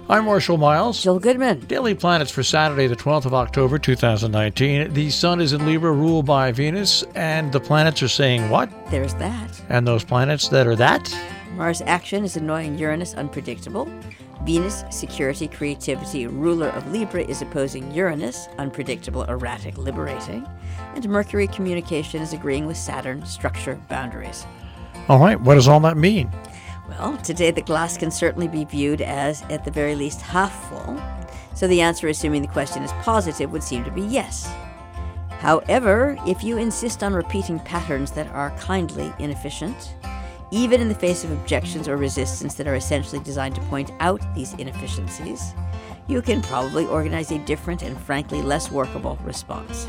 I'm Marshall Miles. Jill Goodman. Daily Planets for Saturday, the 12th of October, 2019. The Sun is in Libra, ruled by Venus, and the planets are saying what? There's that. And those planets that are that? Mars action is annoying Uranus, unpredictable. Venus, security, creativity, ruler of Libra, is opposing Uranus, unpredictable, erratic, liberating. And Mercury, communication, is agreeing with Saturn, structure, boundaries. All right, what does all that mean? Well, today the glass can certainly be viewed as, at the very least, half full. So the answer, assuming the question is positive, would seem to be yes. However, if you insist on repeating patterns that are kindly inefficient, even in the face of objections or resistance that are essentially designed to point out these inefficiencies, you can probably organize a different and frankly less workable response.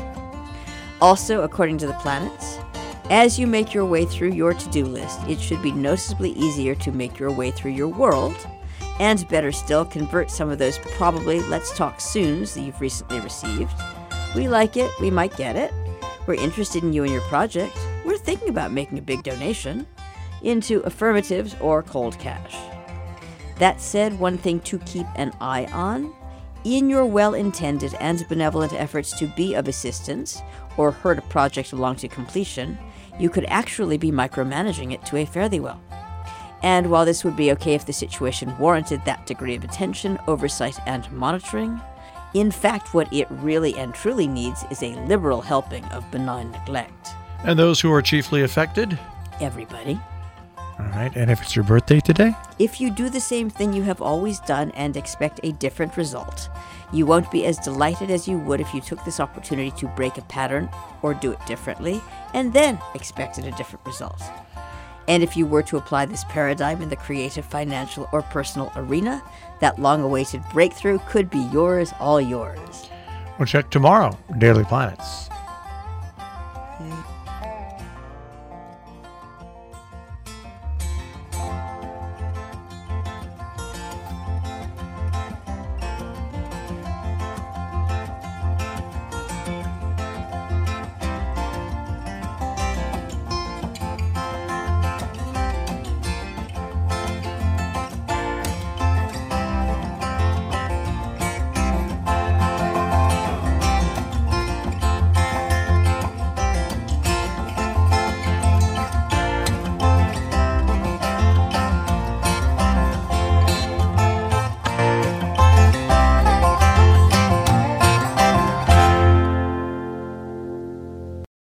Also, according to the planets, as you make your way through your to-do list, it should be noticeably easier to make your way through your world, and better still, convert some of those probably let's talk soons that you've recently received. We like it, we might get it, we're interested in you and your project, we're thinking about making a big donation, into affirmatives or cold cash. That said, one thing to keep an eye on, in your well-intended and benevolent efforts to be of assistance or herd a project along to completion, you could actually be micromanaging it to a fare thee well. And while this would be okay if the situation warranted that degree of attention, oversight, and monitoring, in fact, what it really and truly needs is a liberal helping of benign neglect. And those who are chiefly affected? Everybody. All right, and if it's your birthday today? If you do the same thing you have always done and expect a different result, you won't be as delighted as you would if you took this opportunity to break a pattern or do it differently, and then expected a different result. And if you were to apply this paradigm in the creative, financial, or personal arena, that long-awaited breakthrough could be yours, all yours. We'll check tomorrow, Daily Planets.